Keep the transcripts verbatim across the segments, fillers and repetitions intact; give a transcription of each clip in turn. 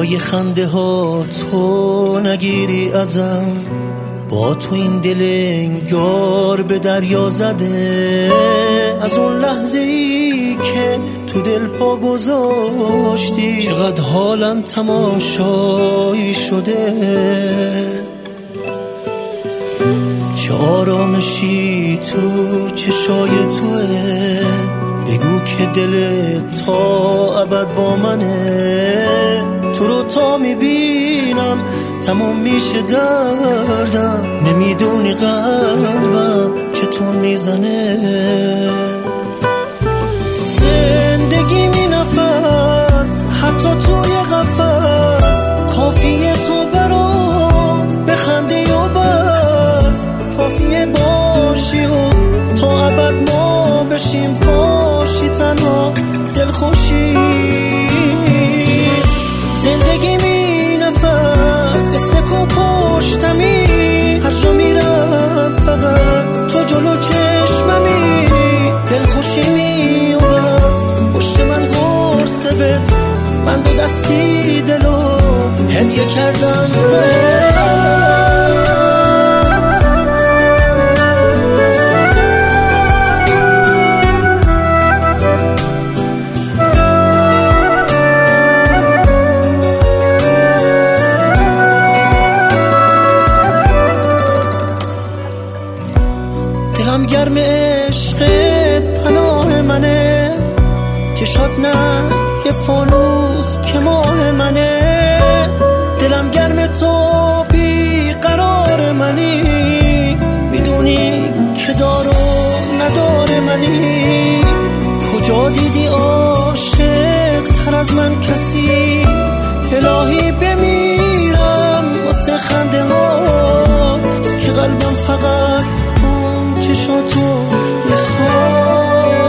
جای خنده ها تو نگیری ازم، با تو این دل انگار به دریا زده. از اون لحظه ای که تو دل پا گذاشتی چقدر حالم تماشایی شده. چه آرامشی تو چشای توه، بگو که دل تا ابد با منه. تو رو تا میبینم تموم میشه دردم، نمیدونی قلبم چطور میزنه. زندگی می نفس حتی توی قفس، کافیه تو برام بخنده و بس. کافیه باشی و تا ابد ما بشیم پاشی تنها دلخوشی. زندگی می نفس استکو پشتمی، هر جا میرم فقط تو جلو چشممی. دلخوشی می و بس، پشت من قرص بد، من دو دستی دلو هدیه کردم بهت. دلم گرم عشقت پناه منه، چشات نه یه فانوس که ماه منه. دلم گرم تو بی قرار منی، میدونی که دار و ندار منی. کجا دیدی عاشق تر از من کسی؟ الهی بمیرم واسه خنده ها که قلبم فقط چشاتو میخواد.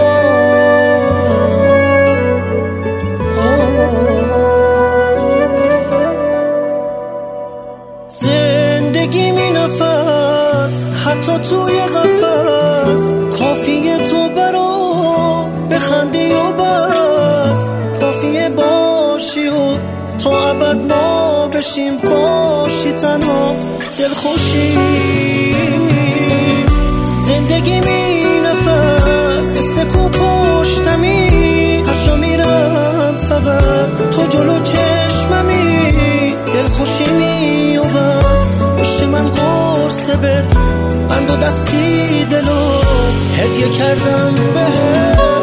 زندگی می نفس حتی توی قفس، کافیه تو برام بخندی و بس. کافیه باشی و تا ابد ما بشیم پاشی تنها دلخوشی. زندگی می نفس استکو پشتمی، هر جا میرم فقط تو جلو چشممی. دلخوشی می و بس، پشت من قرص بد، من دو دستی دلو هدیه کردم بهت.